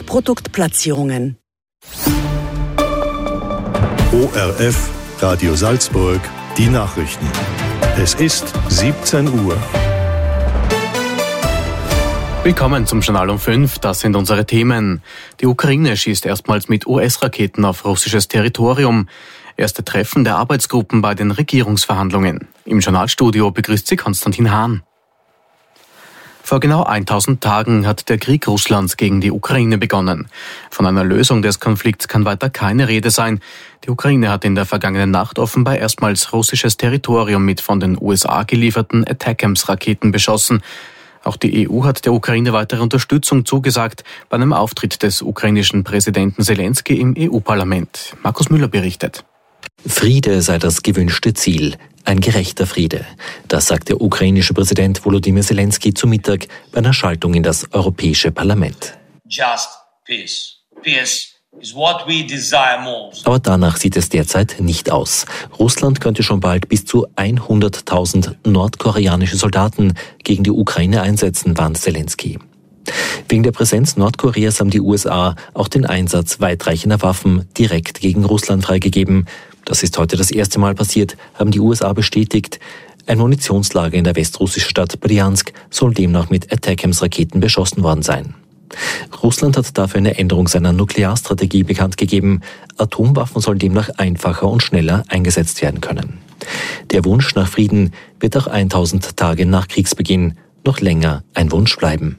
Produktplatzierungen. ORF Radio Salzburg, die Nachrichten. Es ist 17 Uhr. Willkommen zum Journal um 5, das sind unsere Themen. Die Ukraine schießt erstmals mit US-Raketen auf russisches Territorium. Erste Treffen der Arbeitsgruppen bei den Regierungsverhandlungen. Im Journalstudio begrüßt sie Konstantin Hahn. Vor genau 1000 Tagen hat der Krieg Russlands gegen die Ukraine begonnen. Von einer Lösung des Konflikts kann weiter keine Rede sein. Die Ukraine hat in der vergangenen Nacht offenbar erstmals russisches Territorium mit von den USA gelieferten ATACMS-Raketen beschossen. Auch die EU hat der Ukraine weitere Unterstützung zugesagt bei einem Auftritt des ukrainischen Präsidenten Selenskyj im EU-Parlament. Markus Müller berichtet. Friede sei das gewünschte Ziel. Ein gerechter Friede. Das sagt der ukrainische Präsident Volodymyr Selenskyj zu Mittag bei einer Schaltung in das Europäische Parlament. Just peace. Peace is what we desire most. Aber danach sieht es derzeit nicht aus. Russland könnte schon bald bis zu 100.000 nordkoreanische Soldaten gegen die Ukraine einsetzen, warnt Selenskyj. Wegen der Präsenz Nordkoreas haben die USA auch den Einsatz weitreichender Waffen direkt gegen Russland freigegeben. Das ist heute das erste Mal passiert, haben die USA bestätigt. Ein Munitionslager in der westrussischen Stadt Bryansk soll demnach mit ATACMS-Raketen beschossen worden sein. Russland hat dafür eine Änderung seiner Nuklearstrategie bekannt gegeben. Atomwaffen sollen demnach einfacher und schneller eingesetzt werden können. Der Wunsch nach Frieden wird auch 1000 Tage nach Kriegsbeginn noch länger ein Wunsch bleiben.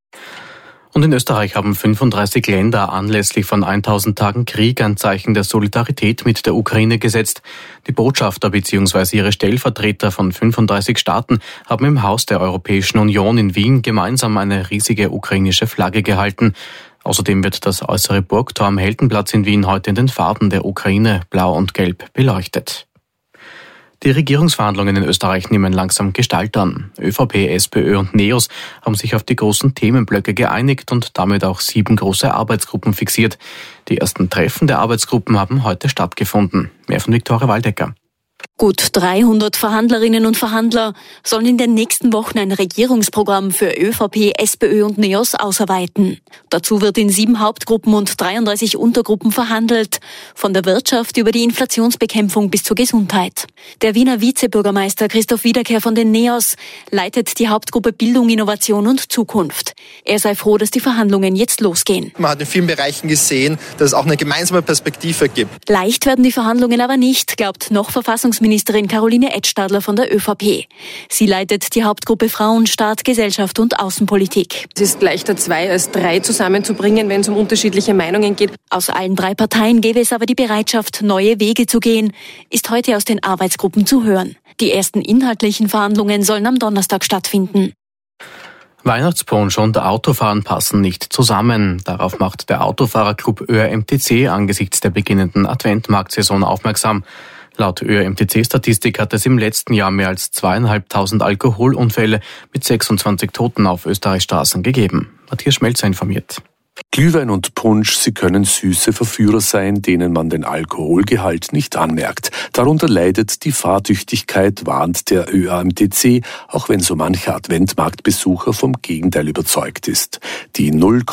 Und in Österreich haben 35 Länder anlässlich von 1000 Tagen Krieg ein Zeichen der Solidarität mit der Ukraine gesetzt. Die Botschafter bzw. ihre Stellvertreter von 35 Staaten haben im Haus der Europäischen Union in Wien gemeinsam eine riesige ukrainische Flagge gehalten. Außerdem wird das äußere Burgtor am Heldenplatz in Wien heute in den Farben der Ukraine, blau und gelb, beleuchtet. Die Regierungsverhandlungen in Österreich nehmen langsam Gestalt an. ÖVP, SPÖ und NEOS haben sich auf die großen Themenblöcke geeinigt und damit auch 7 große Arbeitsgruppen fixiert. Die ersten Treffen der Arbeitsgruppen haben heute stattgefunden. Mehr von Viktoria Waldecker. Gut 300 Verhandlerinnen und Verhandler sollen in den nächsten Wochen ein Regierungsprogramm für ÖVP, SPÖ und NEOS ausarbeiten. Dazu wird in 7 Hauptgruppen und 33 Untergruppen verhandelt, von der Wirtschaft über die Inflationsbekämpfung bis zur Gesundheit. Der Wiener Vizebürgermeister Christoph Wiederkehr von den NEOS leitet die Hauptgruppe Bildung, Innovation und Zukunft. Er sei froh, dass die Verhandlungen jetzt losgehen. Man hat in vielen Bereichen gesehen, dass es auch eine gemeinsame Perspektive gibt. Leicht werden die Verhandlungen aber nicht, glaubt noch Verfassungsministerin Caroline Edstadler von der ÖVP. Sie leitet die Hauptgruppe Frauen, Staat, Gesellschaft und Außenpolitik. Es ist leichter 2 als 3 zusammenzubringen, wenn es um unterschiedliche Meinungen geht. Aus allen 3 Parteien gäbe es aber die Bereitschaft, neue Wege zu gehen, ist heute aus den Arbeitsgruppen zu hören. Die ersten inhaltlichen Verhandlungen sollen am Donnerstag stattfinden. Weihnachtspunsch und Autofahren passen nicht zusammen. Darauf macht der Autofahrerclub ÖRMTC angesichts der beginnenden Adventmarktsaison aufmerksam. Laut ÖRMTC-Statistik hat es im letzten Jahr mehr als 2.500 Alkoholunfälle mit 26 Toten auf Österreichs Straßen gegeben. Matthias Schmelzer informiert. Glühwein und Punsch, sie können süße Verführer sein, denen man den Alkoholgehalt nicht anmerkt. Darunter leidet die Fahrtüchtigkeit, warnt der ÖAMTC, auch wenn so mancher Adventmarktbesucher vom Gegenteil überzeugt ist. Die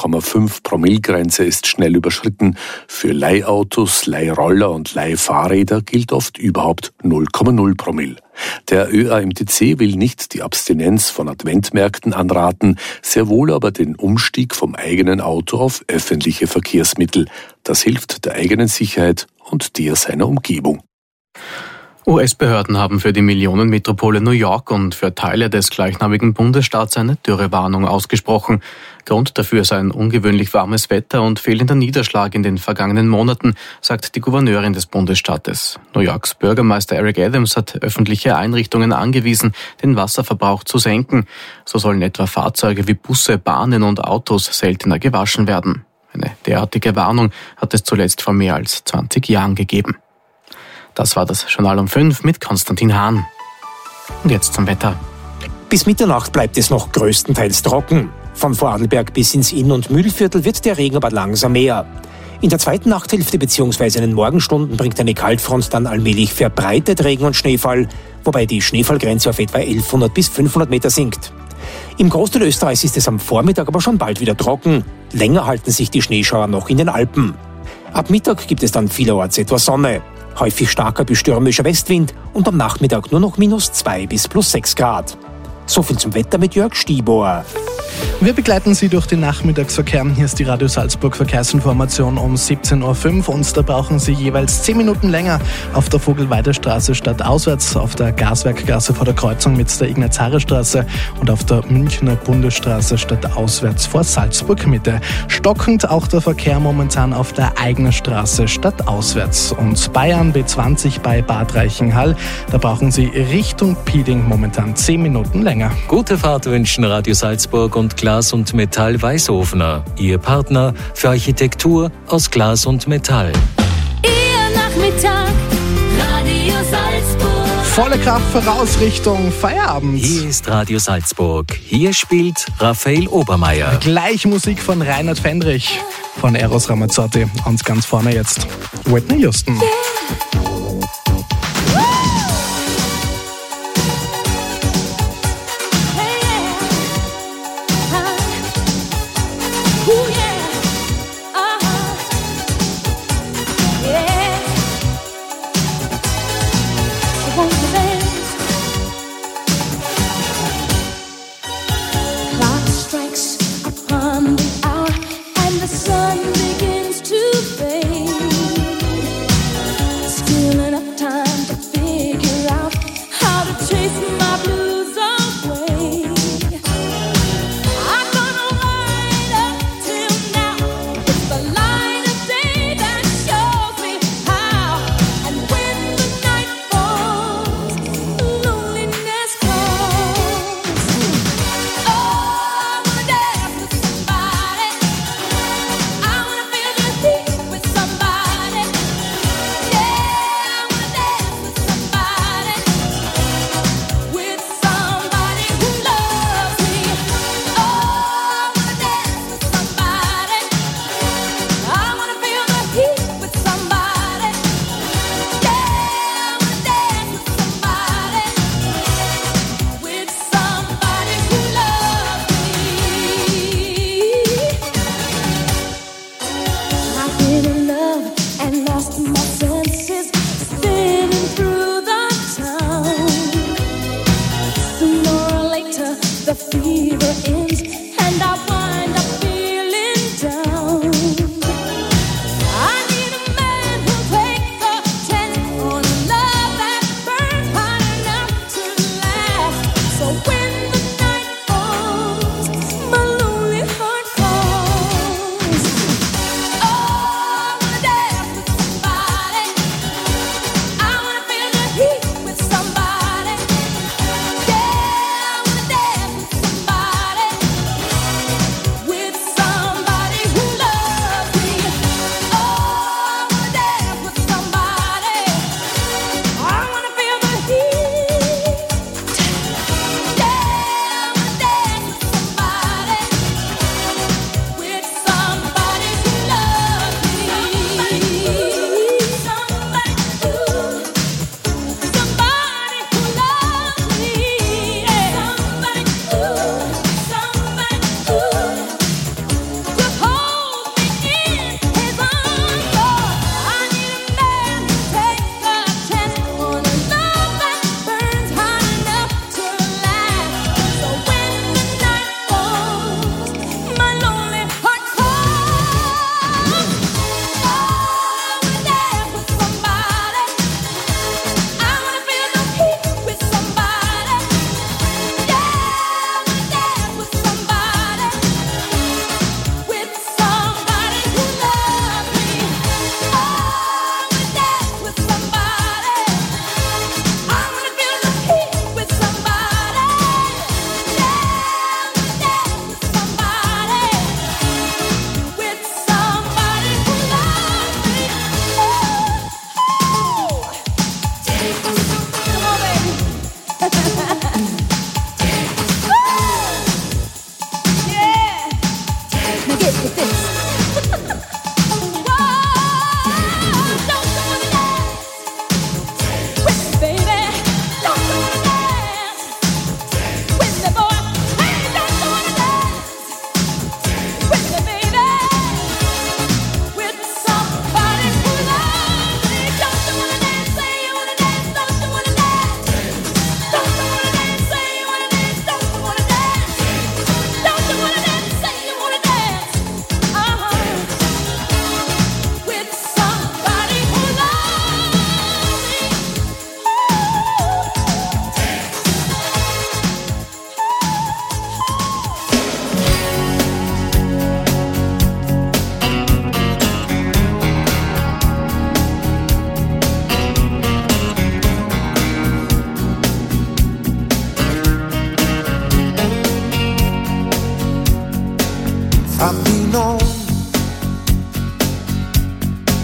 0,5 Promille-Grenze ist schnell überschritten. Für Leihautos, Leihroller und Leihfahrräder gilt oft überhaupt 0,0 Promille. Der ÖAMTC will nicht die Abstinenz von Adventmärkten anraten, sehr wohl aber den Umstieg vom eigenen Auto auf öffentliche Verkehrsmittel. Das hilft der eigenen Sicherheit und der seiner Umgebung. US-Behörden haben für die Millionenmetropole New York und für Teile des gleichnamigen Bundesstaats eine Dürrewarnung ausgesprochen. Grund dafür sei ein ungewöhnlich warmes Wetter und fehlender Niederschlag in den vergangenen Monaten, sagt die Gouverneurin des Bundesstaates. New Yorks Bürgermeister Eric Adams hat öffentliche Einrichtungen angewiesen, den Wasserverbrauch zu senken. So sollen etwa Fahrzeuge wie Busse, Bahnen und Autos seltener gewaschen werden. Eine derartige Warnung hat es zuletzt vor mehr als 20 Jahren gegeben. Das war das Journal um 5 mit Konstantin Hahn. Und jetzt zum Wetter. Bis Mitternacht bleibt es noch größtenteils trocken. Von Vorarlberg bis ins Inn- und Mühlviertel wird der Regen aber langsam mehr. In der zweiten Nachthälfte bzw. in den Morgenstunden bringt eine Kaltfront dann allmählich verbreitet Regen und Schneefall, wobei die Schneefallgrenze auf etwa 1100 bis 500 Meter sinkt. Im Großteil Österreichs ist es am Vormittag aber schon bald wieder trocken. Länger halten sich die Schneeschauer noch in den Alpen. Ab Mittag gibt es dann vielerorts etwas Sonne. Häufig starker bis stürmischer Westwind und am Nachmittag nur noch -2 bis +6 Grad. So viel zum Wetter mit Jörg Stibor. Wir begleiten Sie durch den Nachmittagsverkehr. Hier ist die Radio Salzburg Verkehrsinformation um 17.05 Uhr und da brauchen Sie jeweils 10 Minuten länger auf der Vogelweiderstraße stadtauswärts, auf der Gaswerkgasse vor der Kreuzung mit der Ignaz-Harer-Straße und auf der Münchner Bundesstraße stadtauswärts vor Salzburg Mitte. Stockend auch der Verkehr momentan auf der Eigner Straße stadtauswärts. Und Bayern B20 bei Bad Reichenhall, da brauchen Sie Richtung Piding momentan 10 Minuten länger. Gute Fahrt wünschen Radio Salzburg und Glas und Metall Weißhofener. Ihr Partner für Architektur aus Glas und Metall. Ihr Nachmittag, Radio Salzburg. Volle Kraft voraus Richtung Feierabend. Hier ist Radio Salzburg. Hier spielt Raphael Obermeier. Gleich Musik von Reinhard Fendrich von Eros Ramazzotti. Und ganz vorne jetzt Whitney Houston. Still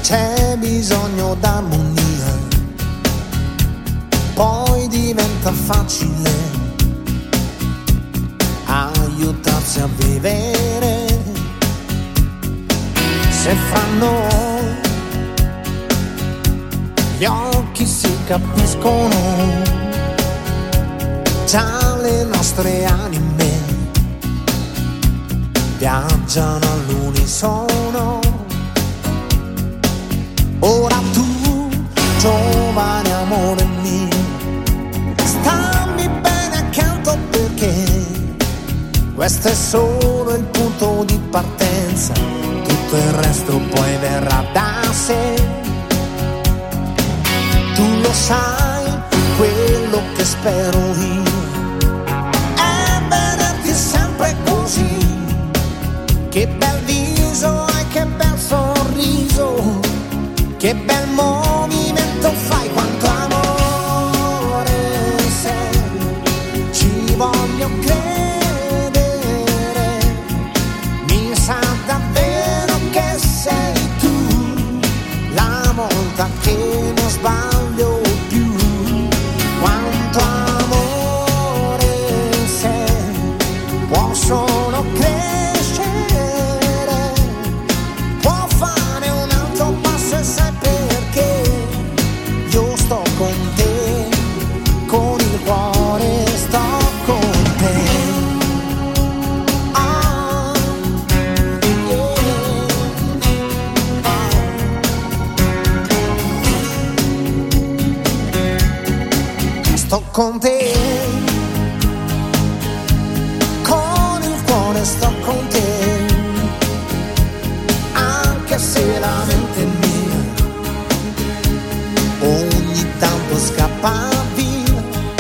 c'è bisogno d'armonia, poi diventa facile aiutarsi a vivere. Se fra noi gli occhi si capiscono, già le nostre anime viaggiano all'unisono. Ora tu, giovane amore mio, stammi bene accanto, perché questo è solo il punto di partenza, tutto il resto poi verrà da sé. Tu lo sai, quello che spero io è vederti sempre così. Che bel viso e che bel sorriso, che bel movimento fai, quanto amore sei, ci voglio credere, mi sa davvero che sei tu, la volta che non sbaglio più. Quanto amore sei, può solo crescere, può fare un altro passo, e sai perché? Io sto con te, con il cuore sto con te. Ah, yeah. Sto con te, con il cuore sto con te, anche se la mente mia ogni tanto scappa via.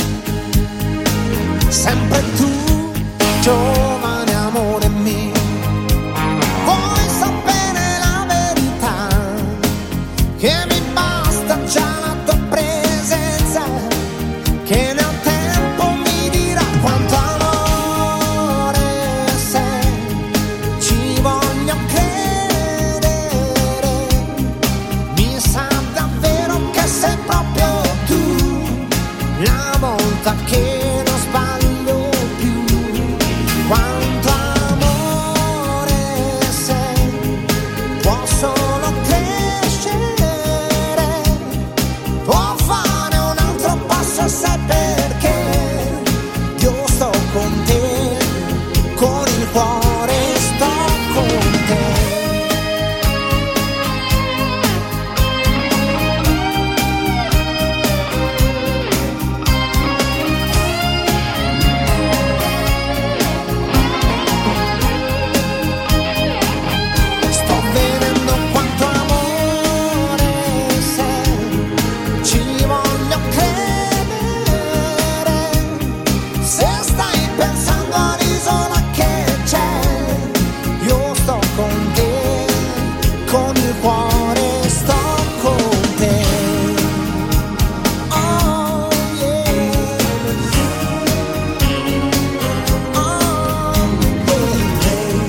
Sempre tu, giovane amore mio, vuoi sapere la verità, che mi basta già la tua presenza, che nel tempo mi dirà quanto amore sei, ci voglio credere, mi sa davvero che sei proprio tu, la volta che non sbaglio più. Quanto amore sei, può solo crescere, può fare un altro passo, sai perché? Io sto con te, con il cuore sto con te. Sto vedendo quanto amore sei, ci voglio credere, se stai pensando all'isola che c'è, io sto con te, con il cuore sto con te. Oh yeah, oh baby.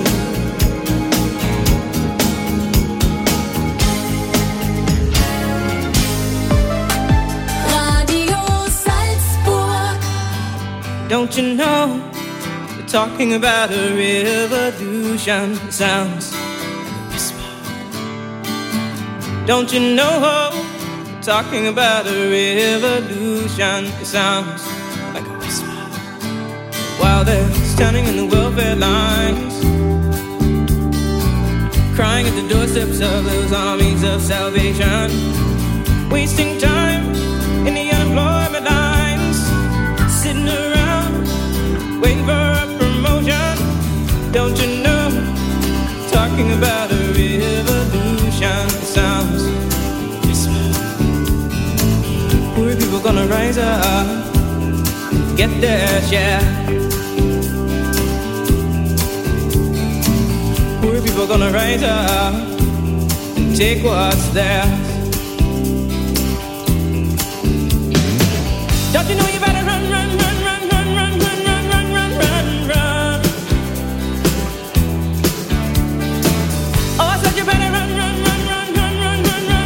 Radio Salzburg. Don't you know, we're talking about a revolution. It sounds like a whisper. Don't you know, we're talking about a revolution. It sounds like a whisper. While they're standing in the welfare lines, crying at the doorsteps of those armies of salvation, wasting time in the unemployment lines, sitting around waiting for a promotion. Don't you know, talking about a revolution. It sounds whisper. Poor people gonna rise up, get their share. Poor people gonna rise up and take what's theirs. Don't you know you better run, run, run, run, run, run, run, run, run, run, run, run. Oh, I said you better run, run, run, run, run, run, run, run.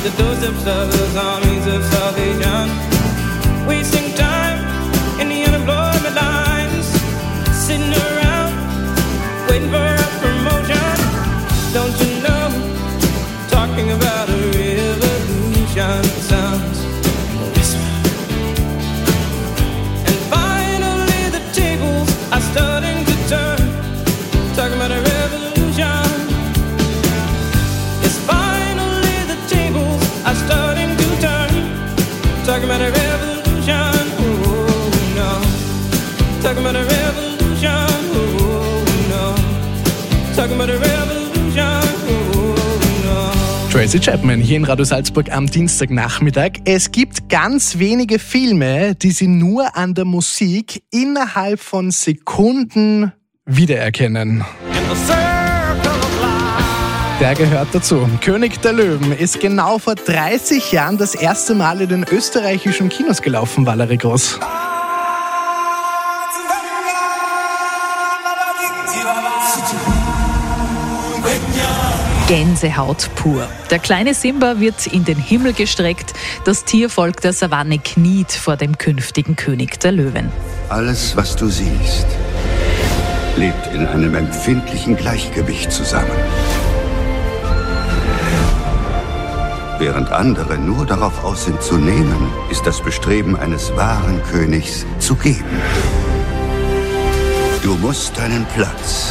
the doorsteps of those armies of salvation. Wasting time in the unemployment lines, sitting around waiting for a promotion. Don't you know, talking about a revolution sounds a whisper. And finally the tables are starting to turn, talking about a revolution. Yes, finally the tables are starting to turn, talking about a revolution. Oh no, talking about a revolution. Oh no, talking about a revolution. Tracy Chapman hier in Radio Salzburg am Dienstagnachmittag. Es gibt ganz wenige Filme, die Sie nur an der Musik innerhalb von Sekunden wiedererkennen. Der gehört dazu. König der Löwen ist genau vor 30 Jahren das erste Mal in den österreichischen Kinos gelaufen, Valerie Groß. Gänsehaut pur. Der kleine Simba wird in den Himmel gestreckt. Das Tiervolk der Savanne kniet vor dem künftigen König der Löwen. Alles, was du siehst, lebt in einem empfindlichen Gleichgewicht zusammen. Während andere nur darauf aus sind zu nehmen, ist das Bestreben eines wahren Königs zu geben. Du musst deinen Platz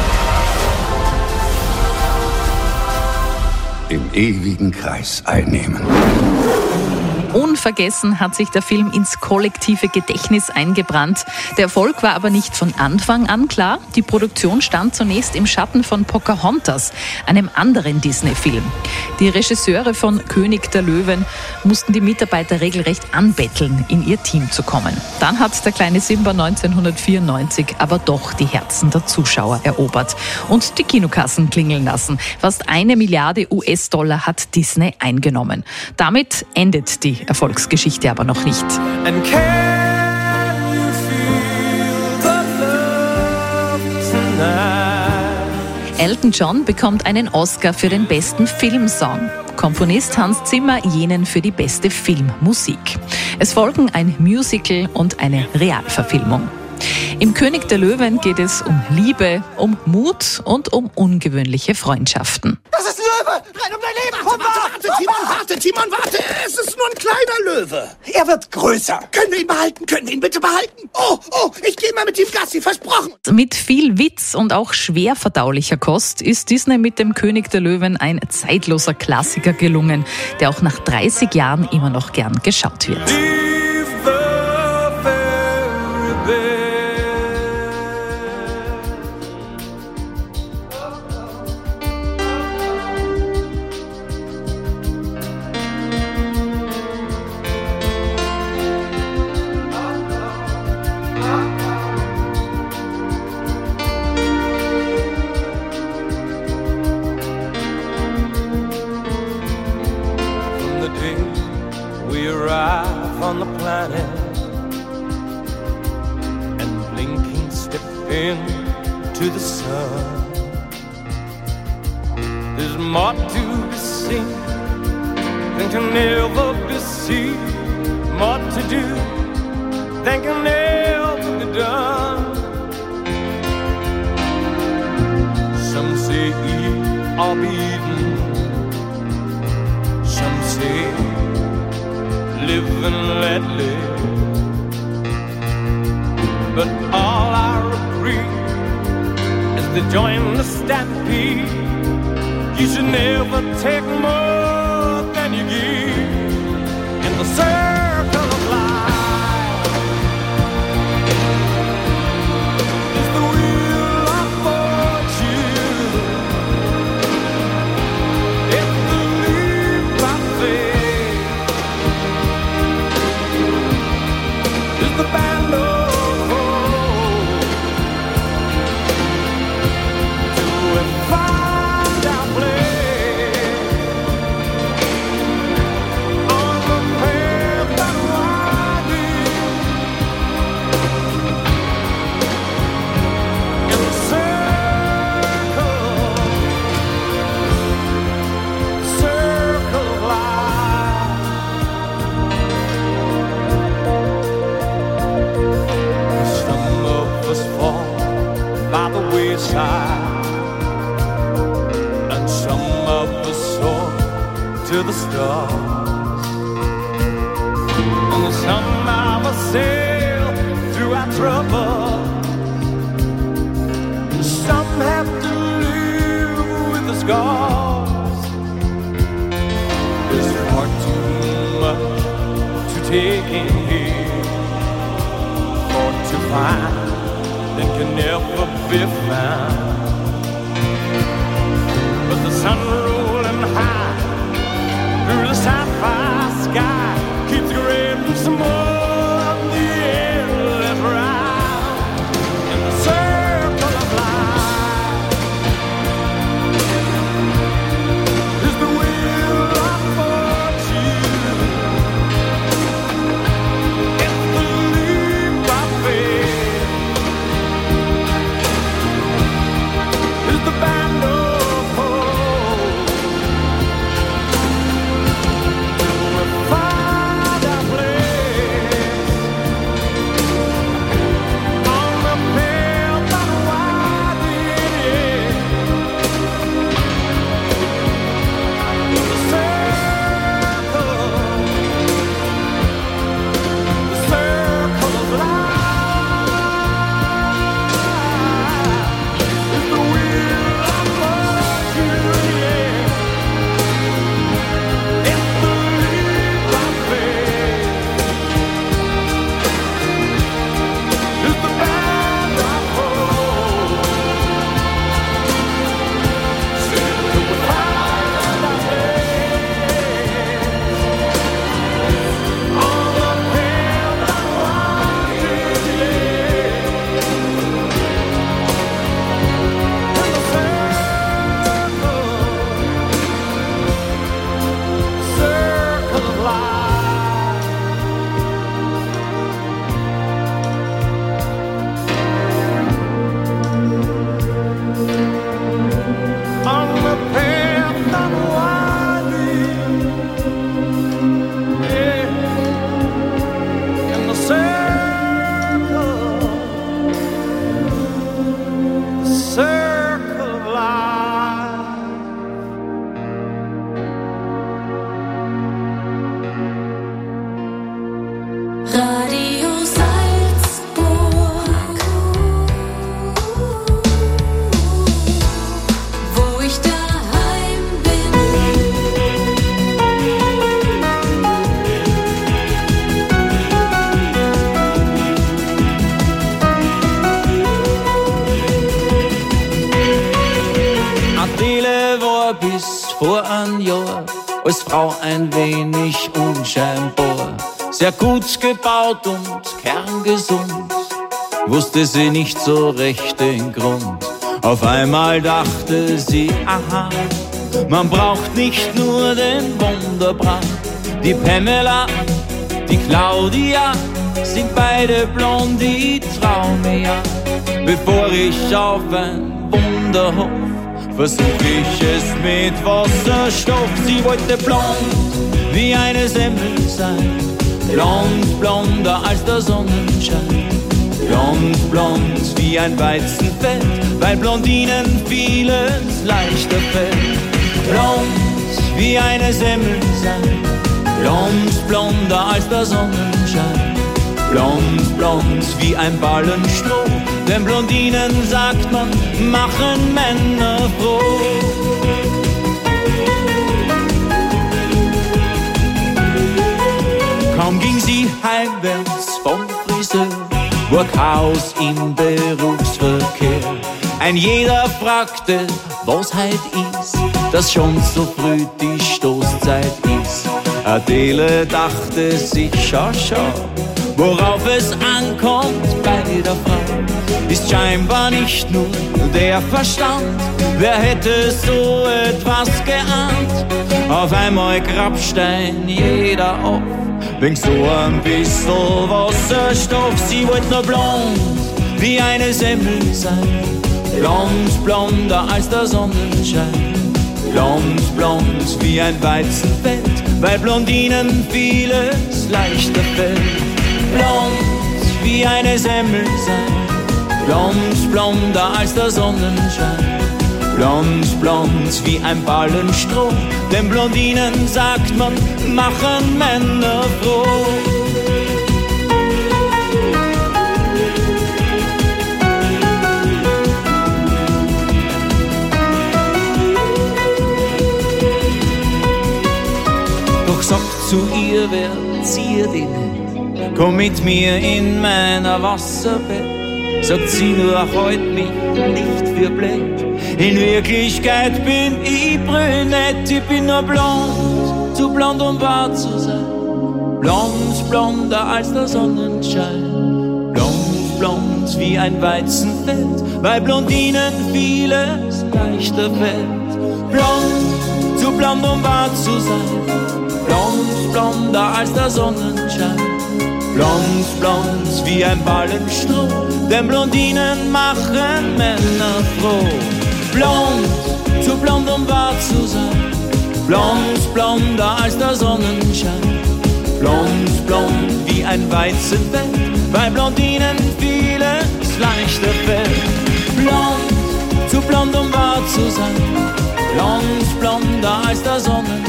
im ewigen Kreis einnehmen. Unvergessen hat sich der Film ins kollektive Gedächtnis eingebrannt. Der Erfolg war aber nicht von Anfang an klar. Die Produktion stand zunächst im Schatten von Pocahontas, einem anderen Disney-Film. Die Regisseure von König der Löwen mussten die Mitarbeiter regelrecht anbetteln, in ihr Team zu kommen. Dann hat der kleine Simba 1994 aber doch die Herzen der Zuschauer erobert und die Kinokassen klingeln lassen. Fast 1 Milliarde US-Dollar hat Disney eingenommen. Damit endet die Erfolgsgeschichte aber noch nicht. Elton John bekommt einen Oscar für den besten Filmsong. Komponist Hans Zimmer jenen für die beste Filmmusik. Es folgen ein Musical und eine Realverfilmung. Im König der Löwen geht es um Liebe, um Mut und um ungewöhnliche Freundschaften. Das ist Löwe! Renn um dein Leben! Warte, Timon, warte! Es ist nur ein kleiner Löwe! Er wird größer! Können wir ihn behalten? Können wir ihn bitte behalten? Oh, ich gehe mal mit ihm Gassi, versprochen! Mit viel Witz und auch schwer verdaulicher Kost ist Disney mit dem König der Löwen ein zeitloser Klassiker gelungen, der auch nach 30 Jahren immer noch gern geschaut wird. We arrive on the planet and blinking step into the sun. There's more to be seen than can ever be seen, more to do than can ever be done. Some say eat or be eaten, some say live and let live. But all I agree is to join the stampede. You should never take more than you give in the circle of life. It's the wheel of fortune. If the leap I faith is the band of hope to find our place on the path to the stars. And somehow I sail through our trouble. Some have to live with the scars. There's far too much to take in here, or to find that can never be found. But the sun rolling high through the sapphire sky keeps grading some more of the endless ride in the circle of life. Is the wheel of fortune? It's the leap of faith. Is the band of hope? We'll find our place on the path unwinding. The circle of life is the wheel of fortune, yeah. It's the leap of faith. It's the band of hope. So we'll find our place on the path unwinding, yeah. In the circle of life. On the path unwinding, yeah. In the circle of life. Radio Salzburg, wo ich daheim bin. Adele war bis vor ein Jahr als Frau ein wenig unscheinbar. Sehr gut gebaut und kerngesund, wusste sie nicht so recht den Grund. Auf einmal dachte sie, aha, man braucht nicht nur den Wunderbrand. Die Pamela, die Claudia, sind beide blond, die trau mir ja. Bevor ich auf ein Wunder hoff, versuch ich es mit Wasserstoff. Sie wollte blond wie eine Semmel sein, blond, blonder als der Sonnenschein. Blond, blond wie ein Weizenfeld, weil Blondinen vieles leichter fällt. Blond wie eine Semmel sein, blond, blonder als der Sonnenschein. Blond, blond wie ein Ballen Stroh, denn Blondinen, sagt man, machen Männer froh. Kaum ging sie heimwärts vom Friseur, war Chaos im Berufsverkehr. Ein jeder fragte, was heut ist, dass schon so früh die Stoßzeit ist. Adele dachte sich, schau, schau, worauf es ankommt bei der Frau, ist scheinbar nicht nur der Verstand. Wer hätte so etwas geahnt? Auf einmal Grabstein jeder auf, wegen so ein bisschen Wasserstoff. Sie wollte nur blond wie eine Semmel sein, blond, blonder als der Sonnenschein. Blond, blond wie ein Weizenfeld, weil Blondinen vieles leichter fällt. Blond wie eine Semmel sein, blond, blonder als der Sonnenschein. Blond, blond wie ein Ballenstroh, denn Blondinen, sagt man, machen Männer froh. Doch sagt zu ihr, wer ziert ihn nicht, komm mit mir in meiner Wasserbett. Sagt sie nur, halt mich nicht für blöd. In Wirklichkeit bin ich brünett, ich bin nur blond, zu blond um wahr zu sein. Blond, blonder als der Sonnenschein. Blond, blond wie ein Weizenfeld, weil Blondinen vieles leichter fällt. Blond, zu blond um wahr zu sein. Blond, blonder als der Sonnenschein. Blond, blond wie ein Ballenstroh, denn Blondinen machen Männer froh. Blond, zu blond um wahr zu sein. Blond, blonder als der Sonnenschein. Blond, blond wie ein Weizenfeld, weil Blondinen vieles leichter fällt. Blond, zu blond um wahr zu sein. Blond, blonder als der Sonnenschein.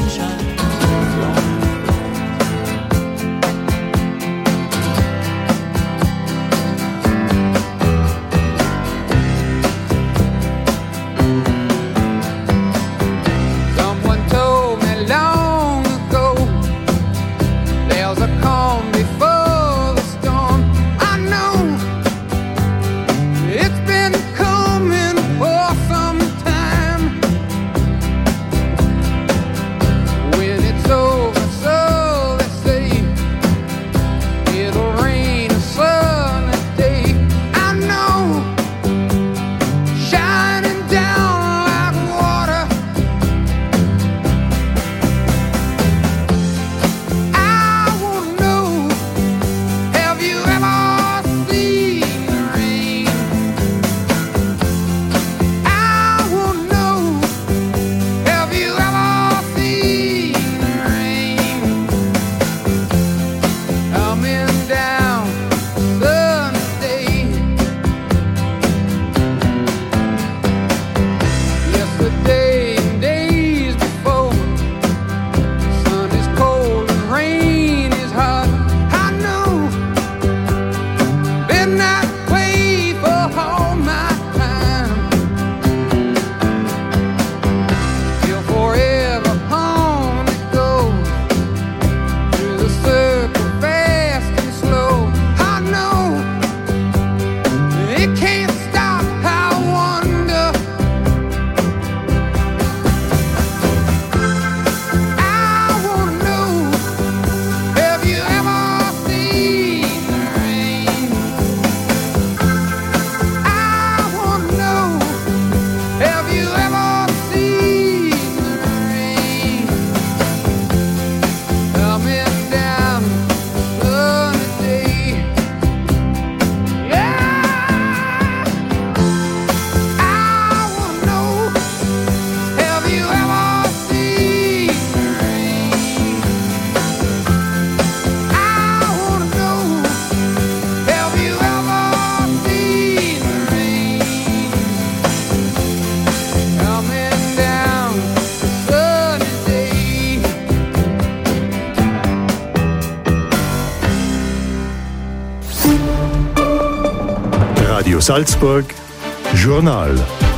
Radio Salzburg Journal.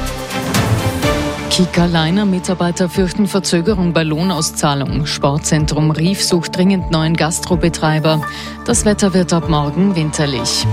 Kika-Liner-Mitarbeiter fürchten Verzögerung bei Lohnauszahlung. Sportzentrum Rief sucht dringend neuen Gastrobetreiber. Das Wetter wird ab morgen winterlich.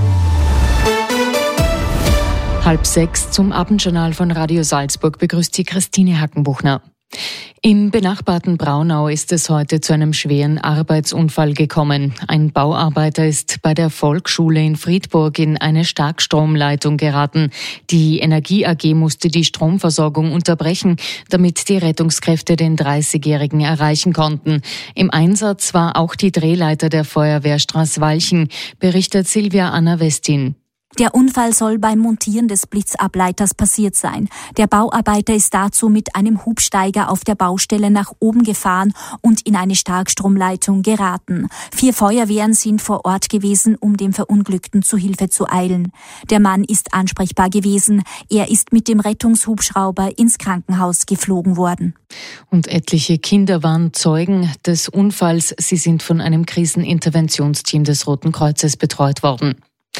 5:30 zum Abendjournal von Radio Salzburg begrüßt Sie Christine Hackenbuchner. Im benachbarten Braunau ist es heute zu einem schweren Arbeitsunfall gekommen. Ein Bauarbeiter ist bei der Volksschule in Friedburg in eine Starkstromleitung geraten. Die Energie AG musste die Stromversorgung unterbrechen, damit die Rettungskräfte den 30-Jährigen erreichen konnten. Im Einsatz war auch die Drehleiter der Feuerwehr Straßwalchen, berichtet Silvia Anna Westin. Der Unfall soll beim Montieren des Blitzableiters passiert sein. Der Bauarbeiter ist dazu mit einem Hubsteiger auf der Baustelle nach oben gefahren und in eine Starkstromleitung geraten. 4 Feuerwehren sind vor Ort gewesen, um dem Verunglückten zu Hilfe zu eilen. Der Mann ist ansprechbar gewesen. Er ist mit dem Rettungshubschrauber ins Krankenhaus geflogen worden. Und etliche Kinder waren Zeugen des Unfalls. Sie sind von einem Kriseninterventionsteam des Roten Kreuzes betreut worden.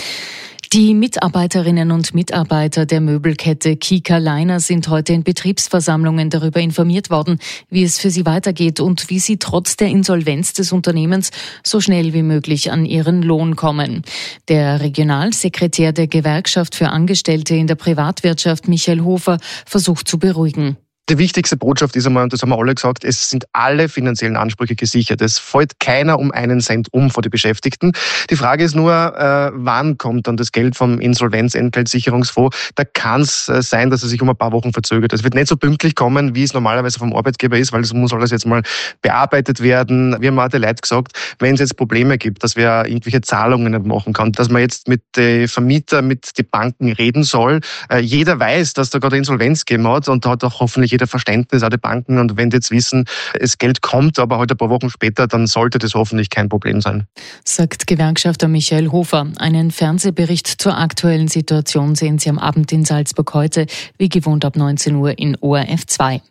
Die Mitarbeiterinnen und Mitarbeiter der Möbelkette Kika Leiner sind heute in Betriebsversammlungen darüber informiert worden, wie es für sie weitergeht und wie sie trotz der Insolvenz des Unternehmens so schnell wie möglich an ihren Lohn kommen. Der Regionalsekretär der Gewerkschaft für Angestellte in der Privatwirtschaft, Michael Hofer, versucht zu beruhigen. Die wichtigste Botschaft ist einmal, und das haben wir alle gesagt, es sind alle finanziellen Ansprüche gesichert. Es fällt keiner um einen Cent um vor die Beschäftigten. Die Frage ist nur, wann kommt dann das Geld vom Insolvenzentgeltsicherungsfonds? Da kann es sein, dass es sich um ein paar Wochen verzögert. Es wird nicht so pünktlich kommen, wie es normalerweise vom Arbeitgeber ist, weil es muss alles jetzt mal bearbeitet werden. Wir haben auch den Leuten gesagt, wenn es jetzt Probleme gibt, dass wer irgendwelche Zahlungen nicht machen kann, dass man jetzt mit den Vermietern, mit den Banken reden soll. Jeder weiß, dass da gerade Insolvenz gegeben hat und da hat auch hoffentlich jeder Verständnis, auch die Banken. Und wenn die jetzt wissen, das Geld kommt, aber heute ein paar Wochen später, dann sollte das hoffentlich kein Problem sein. Sagt Gewerkschafter Michael Hofer. Einen Fernsehbericht zur aktuellen Situation sehen Sie am Abend in Salzburg heute, wie gewohnt ab 19 Uhr in ORF 2.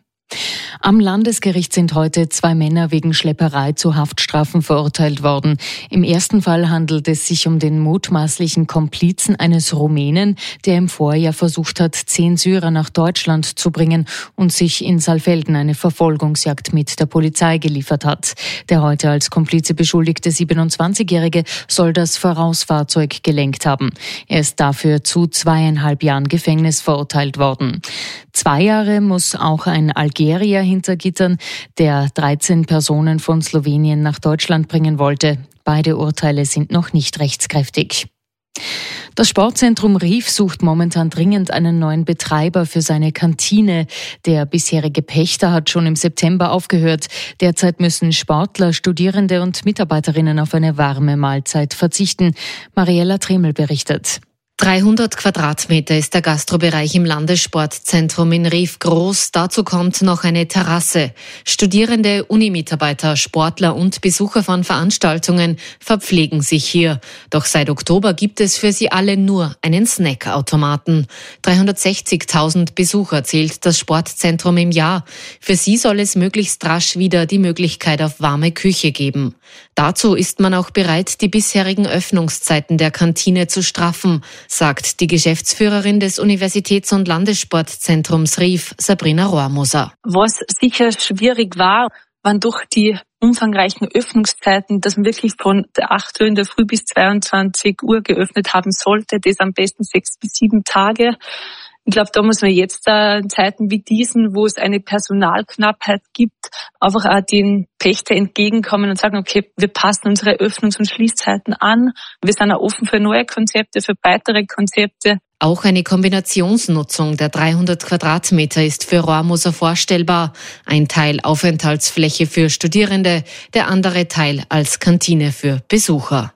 Am Landesgericht sind heute 2 Männer wegen Schlepperei zu Haftstrafen verurteilt worden. Im ersten Fall handelt es sich um den mutmaßlichen Komplizen eines Rumänen, der im Vorjahr versucht hat, 10 Syrer nach Deutschland zu bringen und sich in Saalfelden eine Verfolgungsjagd mit der Polizei geliefert hat. Der heute als Komplize beschuldigte 27-Jährige soll das Vorausfahrzeug gelenkt haben. Er ist dafür zu 2,5 Jahren Gefängnis verurteilt worden. 2 Jahre muss auch ein Algerier hinter Gittern, der 13 Personen von Slowenien nach Deutschland bringen wollte. Beide Urteile sind noch nicht rechtskräftig. Das Sportzentrum Rief sucht momentan dringend einen neuen Betreiber für seine Kantine. Der bisherige Pächter hat schon im September aufgehört. Derzeit müssen Sportler, Studierende und Mitarbeiterinnen auf eine warme Mahlzeit verzichten. Mariella Tremel berichtet. 300 Quadratmeter ist der Gastrobereich im Landessportzentrum in Rief groß. Dazu kommt noch eine Terrasse. Studierende, Unimitarbeiter, Sportler und Besucher von Veranstaltungen verpflegen sich hier. Doch seit Oktober gibt es für sie alle nur einen Snackautomaten. 360.000 Besucher zählt das Sportzentrum im Jahr. Für sie soll es möglichst rasch wieder die Möglichkeit auf warme Küche geben. Dazu ist man auch bereit, die bisherigen Öffnungszeiten der Kantine zu straffen, sagt die Geschäftsführerin des Universitäts- und Landessportzentrums Rief, Sabrina Rohrmoser. Was sicher schwierig war, waren durch die umfangreichen Öffnungszeiten, dass man wirklich von der 8 Uhr in der Früh bis 22 Uhr geöffnet haben sollte, das am besten 6 bis 7 Tage. Ich glaube, da muss man jetzt in Zeiten wie diesen, wo es eine Personalknappheit gibt, einfach auch den Pächter entgegenkommen und sagen, okay, wir passen unsere Öffnungs- und Schließzeiten an. Wir sind auch offen für neue Konzepte, für weitere Konzepte. Auch eine Kombinationsnutzung der 300 Quadratmeter ist für Rohrmoser vorstellbar. Ein Teil Aufenthaltsfläche für Studierende, der andere Teil als Kantine für Besucher.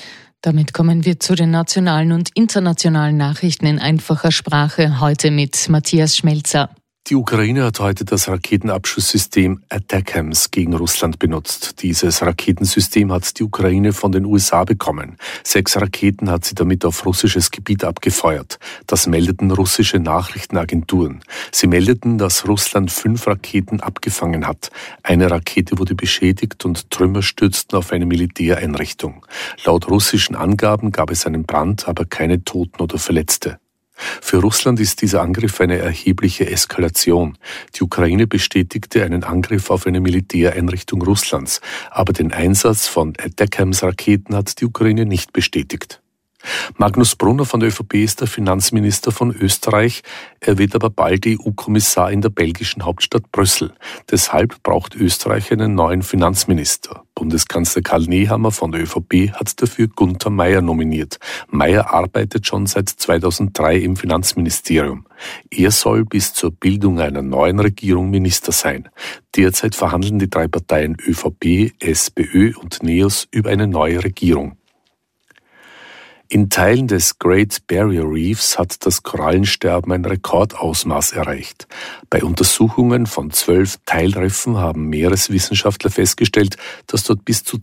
Damit kommen wir zu den nationalen und internationalen Nachrichten in einfacher Sprache, heute mit Matthias Schmelzer. Die Ukraine hat heute das Raketenabschusssystem ATACMS gegen Russland benutzt. Dieses Raketensystem hat die Ukraine von den USA bekommen. 6 Raketen hat sie damit auf russisches Gebiet abgefeuert. Das meldeten russische Nachrichtenagenturen. Sie meldeten, dass Russland 5 Raketen abgefangen hat. Eine Rakete wurde beschädigt und Trümmer stürzten auf eine Militäreinrichtung. Laut russischen Angaben gab es einen Brand, aber keine Toten oder Verletzte. Für Russland ist dieser Angriff eine erhebliche Eskalation. Die Ukraine bestätigte einen Angriff auf eine Militäreinrichtung Russlands, aber den Einsatz von ATACMS-Raketen hat die Ukraine nicht bestätigt. Magnus Brunner von der ÖVP ist der Finanzminister von Österreich. Er wird aber bald EU-Kommissar in der belgischen Hauptstadt Brüssel. Deshalb braucht Österreich einen neuen Finanzminister. Bundeskanzler Karl Nehammer von der ÖVP hat dafür Gunther Meyer nominiert. Meyer arbeitet schon seit 2003 im Finanzministerium. Er soll bis zur Bildung einer neuen Regierung Minister sein. Derzeit verhandeln die 3 Parteien ÖVP, SPÖ und NEOS über eine neue Regierung. In Teilen des Great Barrier Reefs hat das Korallensterben ein Rekordausmaß erreicht. Bei Untersuchungen von 12 Teilriffen haben Meereswissenschaftler festgestellt, dass dort bis zu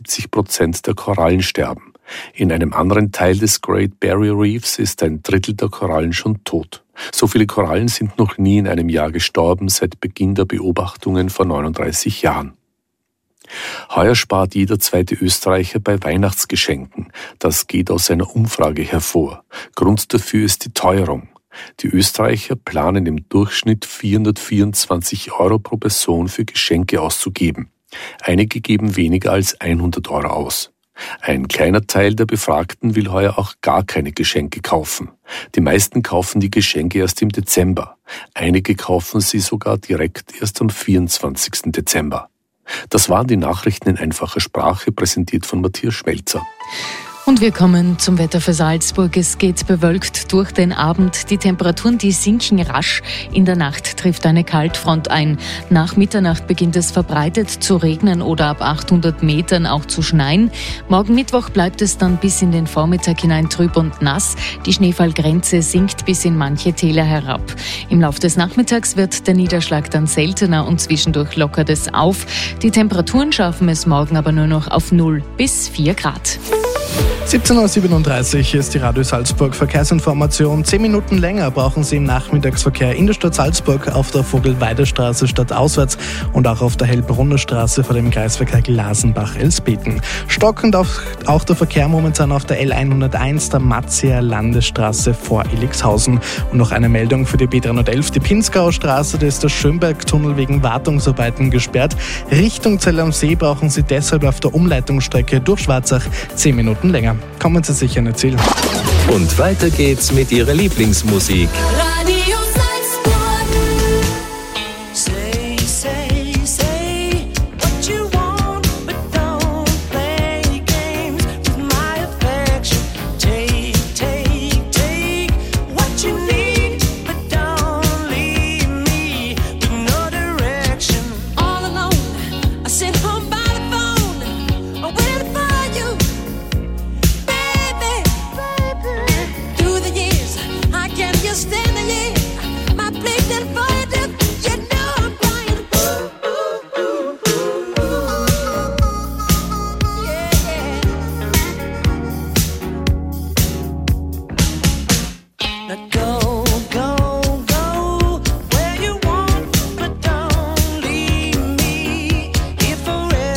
72% der Korallen sterben. In einem anderen Teil des Great Barrier Reefs ist ein Drittel der Korallen schon tot. So viele Korallen sind noch nie in einem Jahr gestorben seit Beginn der Beobachtungen vor 39 Jahren. Heuer spart jeder zweite Österreicher bei Weihnachtsgeschenken. Das geht aus einer Umfrage hervor. Grund dafür ist die Teuerung. Die Österreicher planen im Durchschnitt 424 € pro Person für Geschenke auszugeben. Einige geben weniger als 100 € aus. Ein kleiner Teil der Befragten will heuer auch gar keine Geschenke kaufen. Die meisten kaufen die Geschenke erst im Dezember. Einige kaufen sie sogar direkt erst am 24. Dezember. Das waren die Nachrichten in einfacher Sprache, präsentiert von Matthias Schmelzer. Und wir kommen zum Wetter für Salzburg. Es geht bewölkt durch den Abend. Die Temperaturen, die sinken rasch. In der Nacht trifft eine Kaltfront ein. Nach Mitternacht beginnt es verbreitet zu regnen oder ab 800 Metern auch zu schneien. Morgen Mittwoch bleibt es dann bis in den Vormittag hinein trüb und nass. Die Schneefallgrenze sinkt bis in manche Täler herab. Im Laufe des Nachmittags wird der Niederschlag dann seltener und zwischendurch lockert es auf. Die Temperaturen schaffen es morgen aber nur noch auf 0 bis 4 Grad. 17:37 Uhr ist die Radio Salzburg Verkehrsinformation. 10 Minuten länger brauchen Sie im Nachmittagsverkehr in der Stadt Salzburg auf der Vogelweiderstraße stadtauswärts und auch auf der Hellbrunner Straße vor dem Kreisverkehr Glasenbach-Elsbeten. Stockend auch der Verkehr momentan auf der L101 der Matzier Landesstraße vor Illingshausen. Und noch eine Meldung für die B311, die Pinzgauer Straße, da ist der Schönbergtunnel wegen Wartungsarbeiten gesperrt. Richtung Zell am See brauchen Sie deshalb auf der Umleitungsstrecke durch Schwarzach 10 Minuten länger. Kommen Sie sicher nicht Ziel. Und weiter geht's mit Ihrer Lieblingsmusik. Radio Salzburg. Say, say, say what you want, but don't play games with my affection. Take, take, take what you need, but don't leave me with no direction. All alone, I sit home by the phone, waiting for you. Through the years, I can't just stand the year. My place and fire, you know I'm crying. Ooh, ooh, ooh, ooh. Yeah. Now go, go, go where you want, but don't leave me here forever.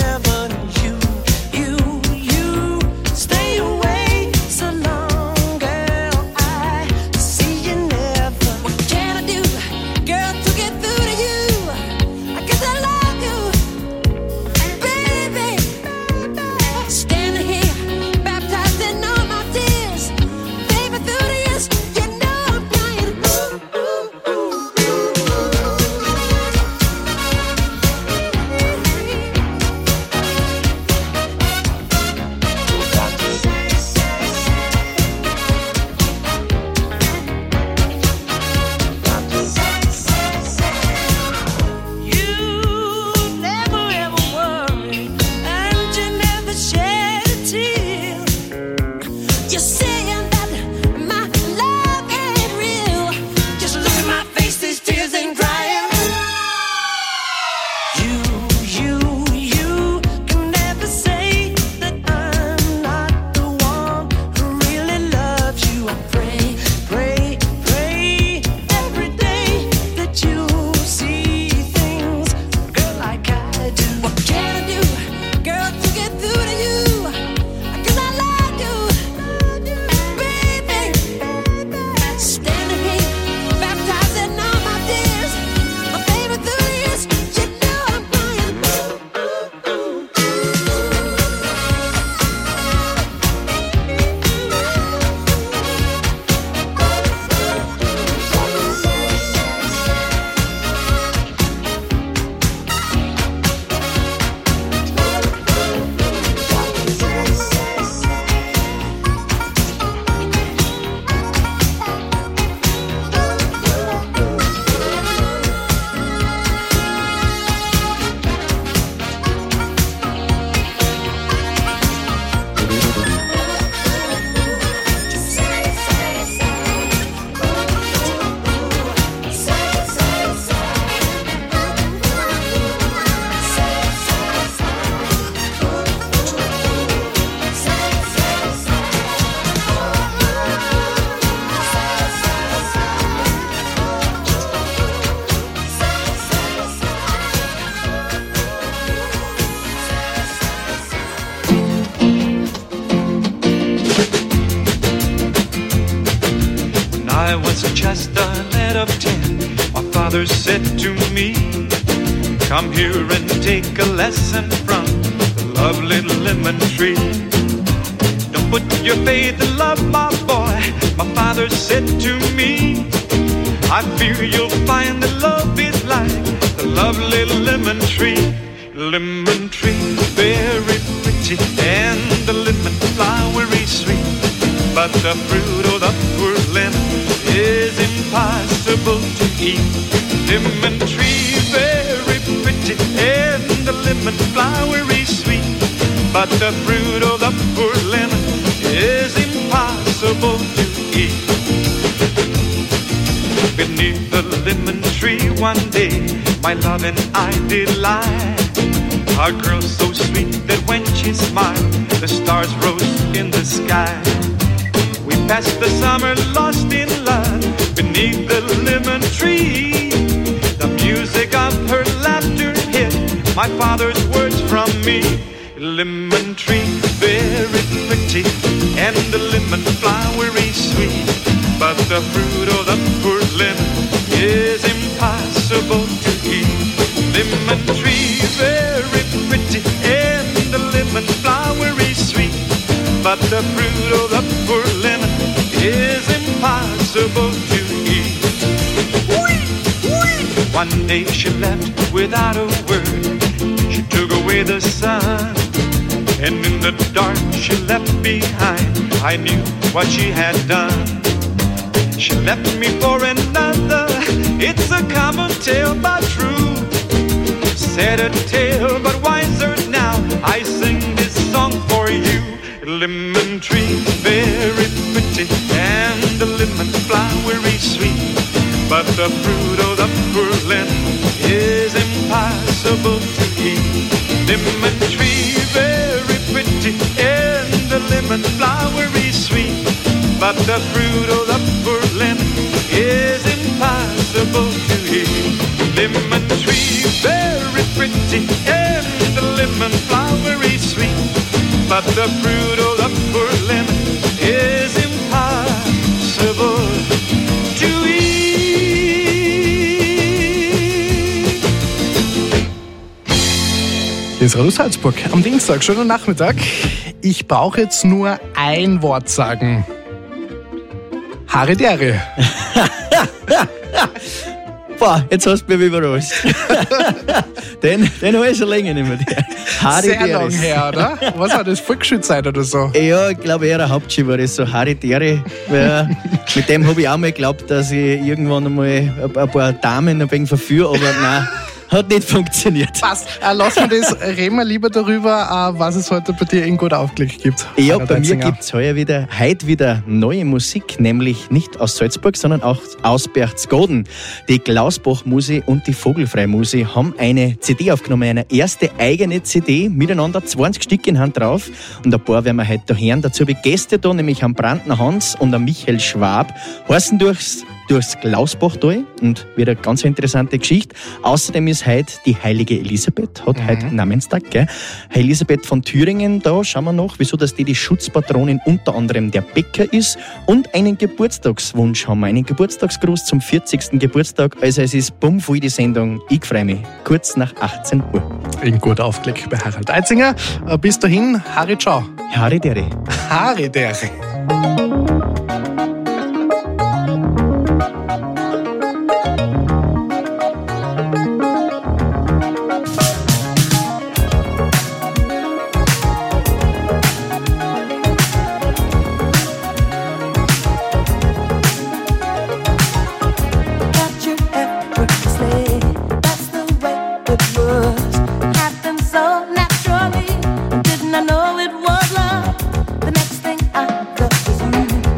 just a lad of 10, my father said to me, come here and take a lesson from the lovely lemon tree. Don't put your faith in love, my boy, my father said to me. I fear you'll find that love is like the lovely lemon tree. Lemon tree, very pretty, and the lemon flowery sweet. But the fruit of the poor lemon is impossible to eat. Lemon tree, very pretty, and the lemon flowery sweet. But the fruit of the poor lemon is impossible to eat. Beneath the lemon tree one day, my love and I did lie. A girl so sweet that when she smiled, the stars rose in the sky. We passed the summer lost in love beneath the lemon tree. The music of her laughter hid my father's words from me. Lemon tree, very pretty, and the lemon flowery sweet. But the fruit of the poor lemon is impossible to eat. Lemon tree, very pretty, and the lemon flowery sweet. But the fruit of the poor lemon is impossible to eat. One day she left without a word. She took away the sun, and in the dark she left behind. I knew what she had done. She left me for another. It's a common tale but true. Said a tale but wiser now. I sing this song for you. Lemon tree, very pretty, and the lemon flowery sweet. But the fruit of the poor lemon is impossible to eat. Lemon tree, very pretty, and the lemon flowery sweet. But the fruit of the poor lemon is impossible to eat. Lemon tree, very pretty, and the lemon flowery sweet. But the fruit of the poor lemon is impossible to eat. Hier ist Radio Salzburg am Dienstag. Schönen Nachmittag. Ich brauche jetzt nur ein Wort sagen. Haridere. Boah, jetzt hast du mich überrascht. den habe ich schon länger nicht mehr. Sehr lang her, oder? Was war das? Volksschulzeit oder so? Ja, ich glaube eher eine Hauptschule war das so. Haridere. Mit dem habe ich auch mal geglaubt, dass ich irgendwann einmal ein paar Damen ein wenig verführe, aber nein. Hat nicht funktioniert. Passt. Lassen wir das, reden wir lieber darüber, was es heute bei dir in Gut Aufgelegt gibt. Ja, bei mir gibt es heute wieder neue Musik, nämlich nicht aus Salzburg, sondern auch aus Berchtesgaden. Die Klausbach-Musi und die Vogelfrei-Musi haben eine CD aufgenommen, eine erste eigene CD, miteinander 20 Stück in Hand drauf. Und ein paar werden wir heute da hören. Dazu habe ich Gäste da, nämlich am Brandner Hans und am Michael Schwab, heißen durchs Klausbachtal und wieder eine ganz interessante Geschichte. Außerdem ist heute die heilige Elisabeth, hat heute Namenstag, gell? Elisabeth von Thüringen, da schauen wir noch, wieso dass die Schutzpatronin unter anderem der Bäcker ist, und einen Geburtstagswunsch haben wir, einen Geburtstagsgruß zum 40. Geburtstag. Also es ist bummvoll die Sendung. Ich freue mich. Kurz nach 18 Uhr. In Gut Aufgelegt bei Harald Eitzinger. Bis dahin, Harry, ciao. Haridere. Haridere. Didn't I know it was love? The next thing I got was you.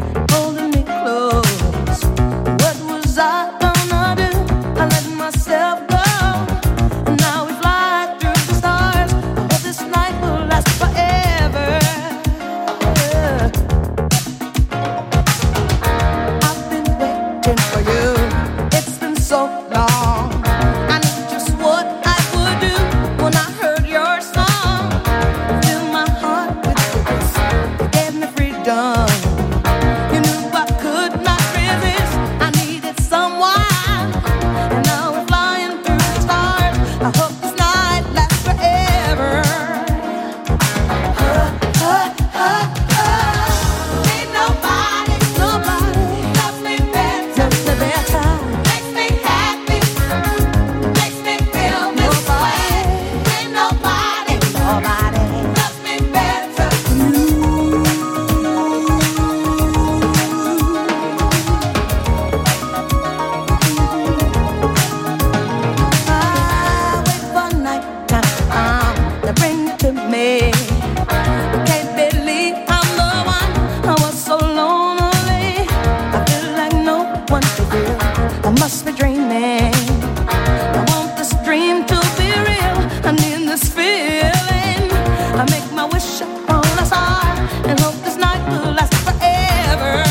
to bring it to me. Can't believe I'm the one. I was so lonely. I feel like no one to feel. I must be dreaming. I want this dream to be real. I need this feeling. I make my wish upon a star and hope this night will last forever.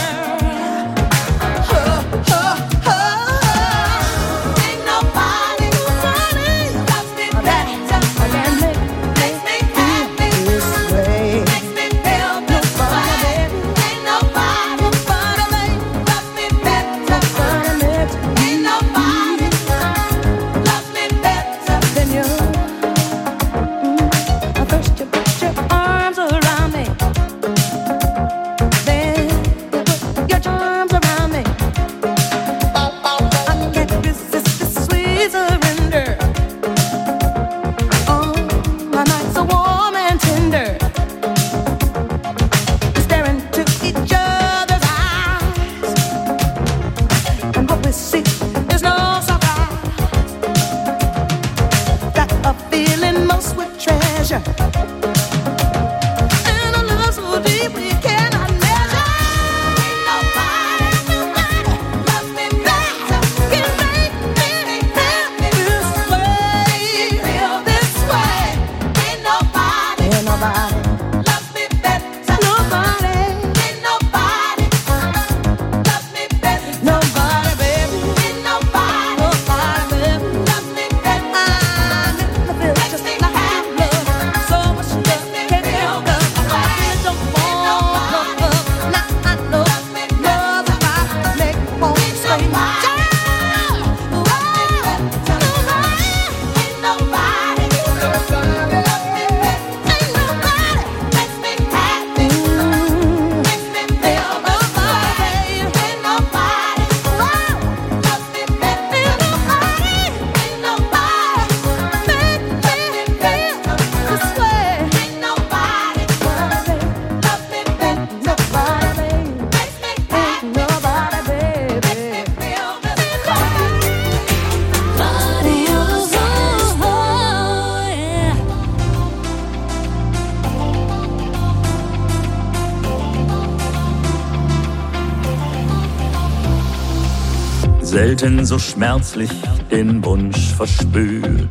Selten so schmerzlich den Wunsch verspürt,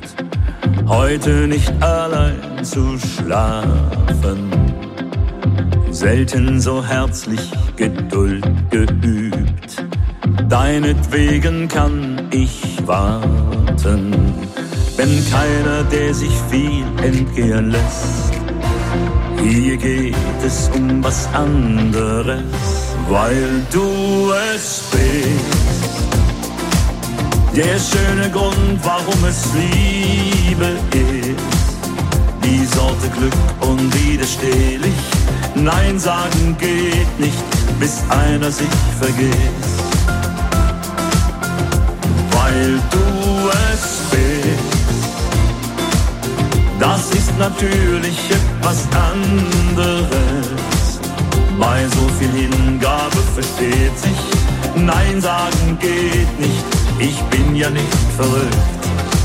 heute nicht allein zu schlafen. Selten so herzlich Geduld geübt, deinetwegen kann ich warten. Bin keiner, der sich viel entgehen lässt, hier geht es um was anderes, weil du es bist. Der schöne Grund, warum es Liebe ist. Die Sorte Glück unwiderstehlich. Nein sagen geht nicht, bis einer sich vergisst. Weil du es bist. Das ist natürlich etwas anderes. Bei so viel Hingabe versteht sich. Nein sagen geht nicht. Ich bin ja nicht verrückt.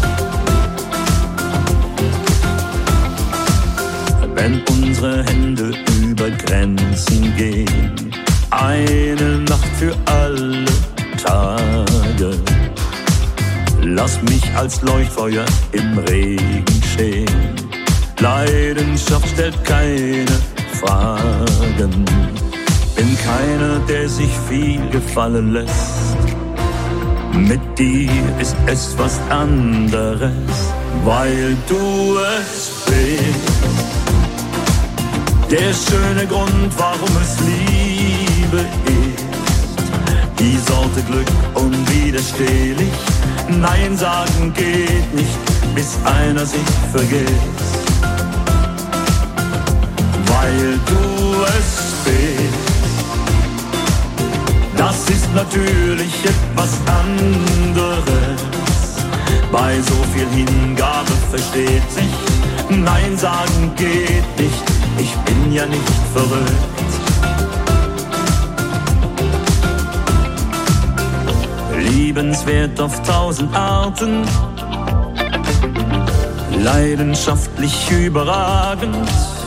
Wenn unsere Hände über Grenzen gehen, eine Nacht für alle Tage. Lass mich als Leuchtfeuer im Regen stehen. Leidenschaft stellt keine Fragen. Bin keiner, der sich viel gefallen lässt. Mit dir ist es was anderes, weil du es bist. Der schöne Grund, warum es Liebe ist. Die Sorte Glück unwiderstehlich. Nein sagen geht nicht, bis einer sich vergisst. Weil du es bist. Das ist natürlich etwas anderes. Bei so viel Hingabe versteht sich. Nein sagen geht nicht. Ich bin ja nicht verrückt. Liebenswert auf 1000 Arten. leidenschaftlich überragend.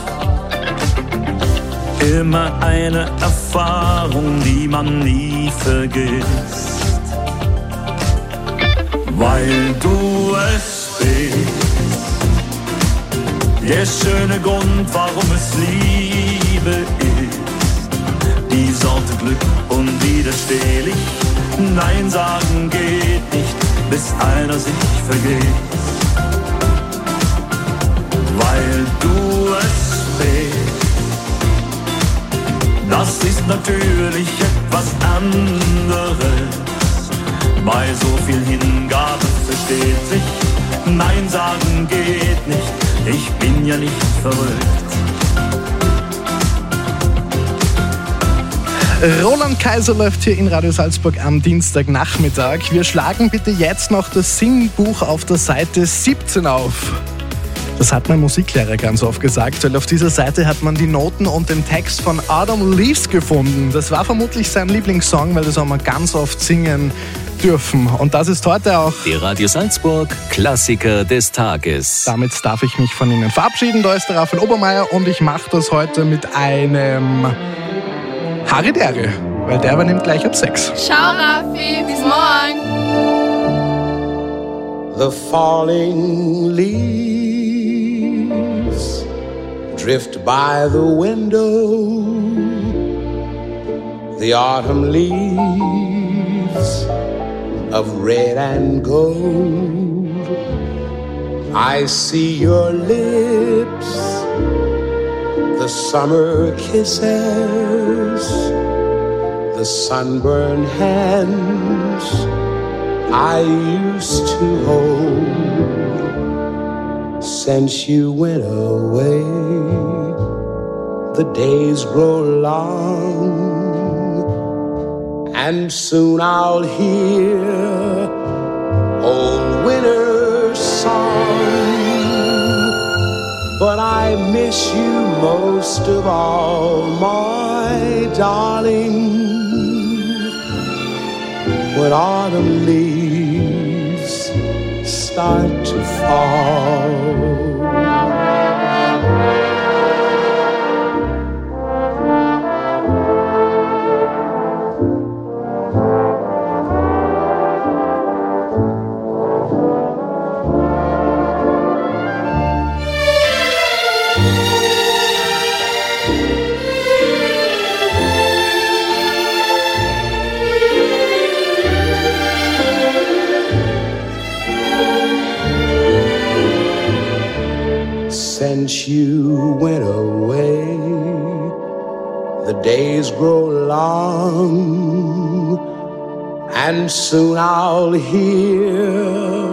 Immer eine Erfahrung, die man nie vergisst. Weil du es bist, der schöne Grund, warum es Liebe ist. Die Sorte Glück unwiderstehlich, Nein sagen geht nicht, bis einer sich vergeht. Weil du es bist, das ist natürlich etwas anderes. Bei so viel Hingabe versteht sich, Nein sagen geht nicht, ich bin ja nicht verrückt. Roland Kaiser läuft hier in Radio Salzburg am Dienstagnachmittag. Wir schlagen bitte jetzt noch das Singbuch auf der Seite 17 auf. Das hat mein Musiklehrer ganz oft gesagt, weil auf dieser Seite hat man die Noten und den Text von Autumn Leaves gefunden. Das war vermutlich sein Lieblingssong, weil das haben wir ganz oft singen dürfen. Und das ist heute auch die Radio Salzburg Klassiker des Tages. Damit darf ich mich von Ihnen verabschieden. Da ist der Raphael Obermeier und ich mache das heute mit einem Haridere, weil der übernimmt gleich ab 6. Ciao Raffi, bis morgen. The falling leaves drift by the window. The autumn leaves of red and gold. I see your lips, the summer kisses, the sunburned hands I used to hold. Since you went away, the days grow long, and soon I'll hear old winter's song. But I miss you most of all, my darling, when autumn leaves start to fall. Since you went away, the days grow long, and soon I'll hear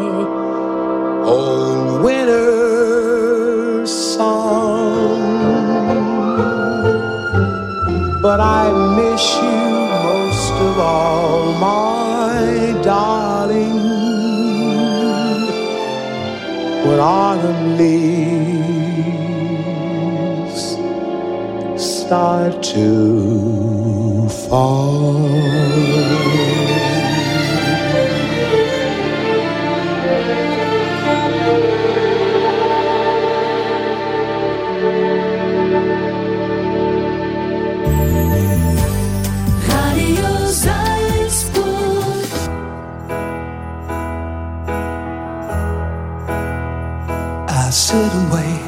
old winter's song. But I miss you most of all, my darling, when autumn leaves start to fall. Radio Salzburg. I sit and wait.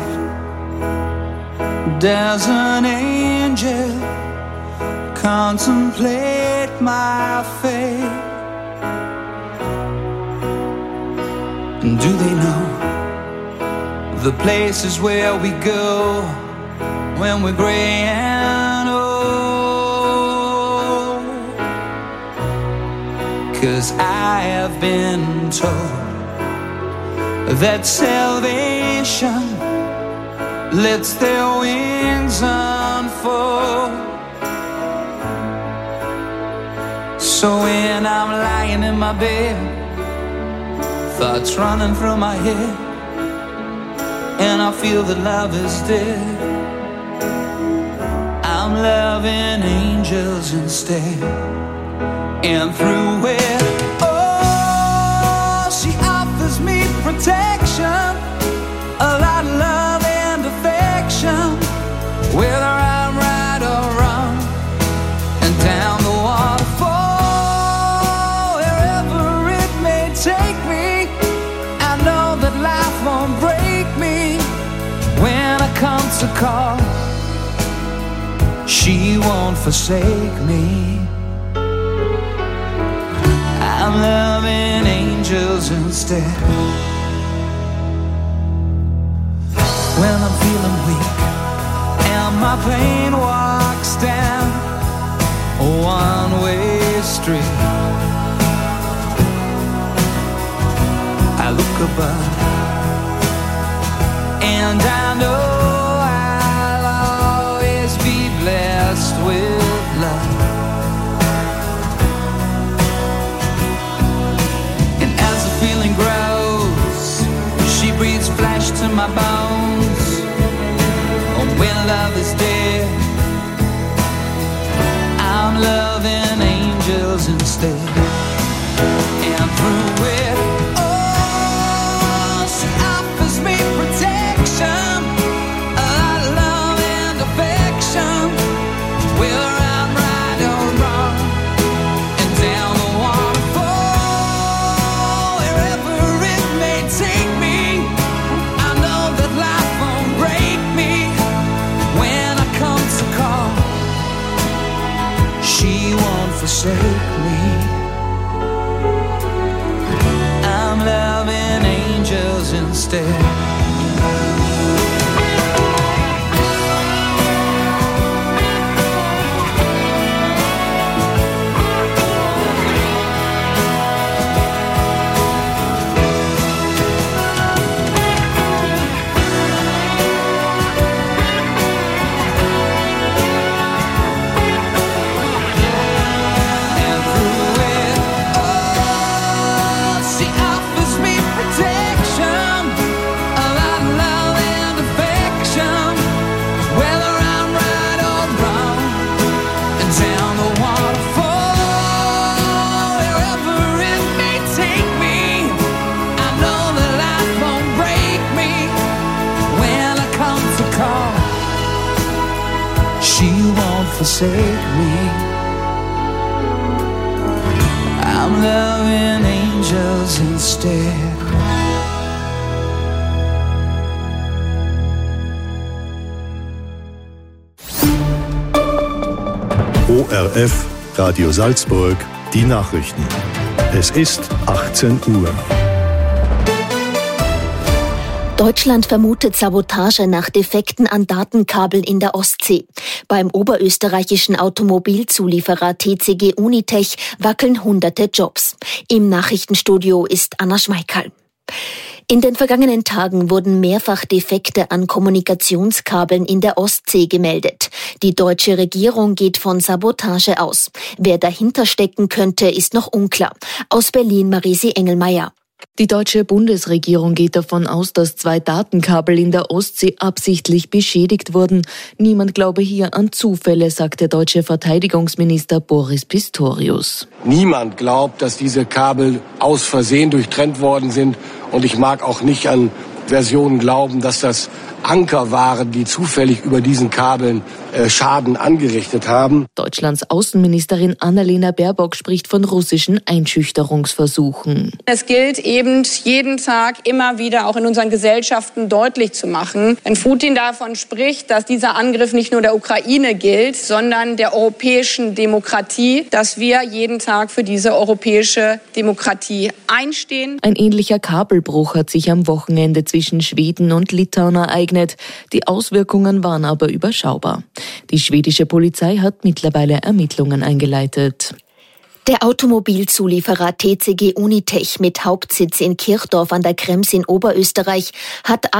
There's an angel contemplate my fate. And do they know the places where we go when we're gray and old? 'Cause I have been told that salvation lets their wings unfold. So when I'm lying in my bed, thoughts running through my head, and I feel that love is dead, I'm loving angels instead. And through it, oh, she offers me protection come to call, she won't forsake me. I'm loving angels instead. When I'm feeling weak and my pain walks down a one-way street, I look above and I know I'll always be blessed with love. And as the feeling grows, she breathes flesh to my bones. And when love is dead, I'm loving angels instead. And through it, oh, she offers me protection, a lot of love and affection, whether I'm right or wrong. And down the waterfall, wherever it may take me, I know that life won't break me. When I come to call, she won't forsake me. I'm loving angels instead. Forsake me. I'm loving angels instead. ORF Radio Salzburg, die Nachrichten. Es ist 18 Uhr. Deutschland vermutet Sabotage nach Defekten an Datenkabel in der Ostsee. Beim oberösterreichischen Automobilzulieferer TCG Unitech wackeln hunderte Jobs. Im Nachrichtenstudio ist Anna Schmeickerl. In den vergangenen Tagen wurden mehrfach Defekte an Kommunikationskabeln in der Ostsee gemeldet. Die deutsche Regierung geht von Sabotage aus. Wer dahinter stecken könnte, ist noch unklar. Aus Berlin Marisi Engelmeier. Die deutsche Bundesregierung geht davon aus, dass 2 Datenkabel in der Ostsee absichtlich beschädigt wurden. Niemand glaube hier an Zufälle, sagt der deutsche Verteidigungsminister Boris Pistorius. Niemand glaubt, dass diese Kabel aus Versehen durchtrennt worden sind. Und ich mag auch nicht an Versionen glauben, dass das Anker waren, die zufällig über diesen Kabeln Schaden angerichtet haben. Deutschlands Außenministerin Annalena Baerbock spricht von russischen Einschüchterungsversuchen. Es gilt eben jeden Tag immer wieder auch in unseren Gesellschaften deutlich zu machen, wenn Putin davon spricht, dass dieser Angriff nicht nur der Ukraine gilt, sondern der europäischen Demokratie, dass wir jeden Tag für diese europäische Demokratie einstehen. Ein ähnlicher Kabelbruch hat sich am Wochenende zwischen Schweden und Litauen ereignet. Die Auswirkungen waren aber überschaubar. Die schwedische Polizei hat mittlerweile Ermittlungen eingeleitet. Der Automobilzulieferer TCG Unitech mit Hauptsitz in Kirchdorf an der Krems in Oberösterreich hat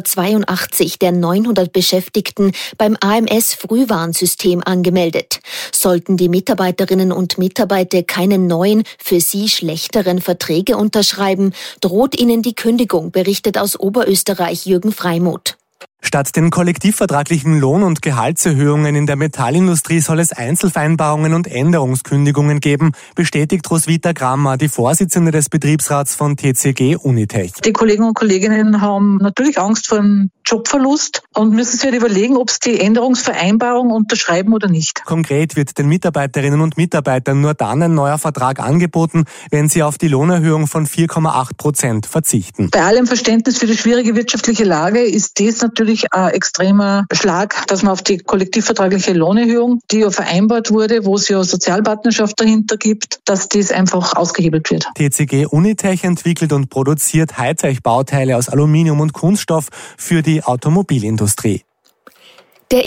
882 der 900 Beschäftigten beim AMS-Frühwarnsystem angemeldet. Sollten die Mitarbeiterinnen und Mitarbeiter keine neuen, für sie schlechteren Verträge unterschreiben, droht ihnen die Kündigung, berichtet aus Oberösterreich Jürgen Freimuth. Statt den kollektivvertraglichen Lohn- und Gehaltserhöhungen in der Metallindustrie soll es Einzelvereinbarungen und Änderungskündigungen geben, bestätigt Roswitha Grammer, die Vorsitzende des Betriebsrats von TCG Unitech. Die Kollegen und Kolleginnen haben natürlich Angst vor einem Jobverlust und müssen sich halt überlegen, ob sie die Änderungsvereinbarung unterschreiben oder nicht. Konkret wird den Mitarbeiterinnen und Mitarbeitern nur dann ein neuer Vertrag angeboten, wenn sie auf die Lohnerhöhung von 4,8% verzichten. Bei allem Verständnis für die schwierige wirtschaftliche Lage ist das natürlich natürlich ein extremer Schlag, dass man auf die kollektivvertragliche Lohnerhöhung, die ja vereinbart wurde, wo es ja Sozialpartnerschaft dahinter gibt, dass das einfach ausgehebelt wird. TCG Unitech entwickelt und produziert Heizeichbauteile aus Aluminium und Kunststoff für die Automobilindustrie.